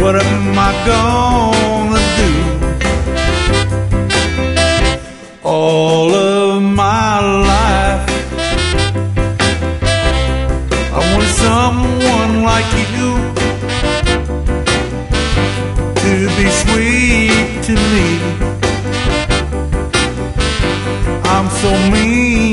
what am I gonna do? All of my life I wanted someone like you to be sweet to me. I'm so mean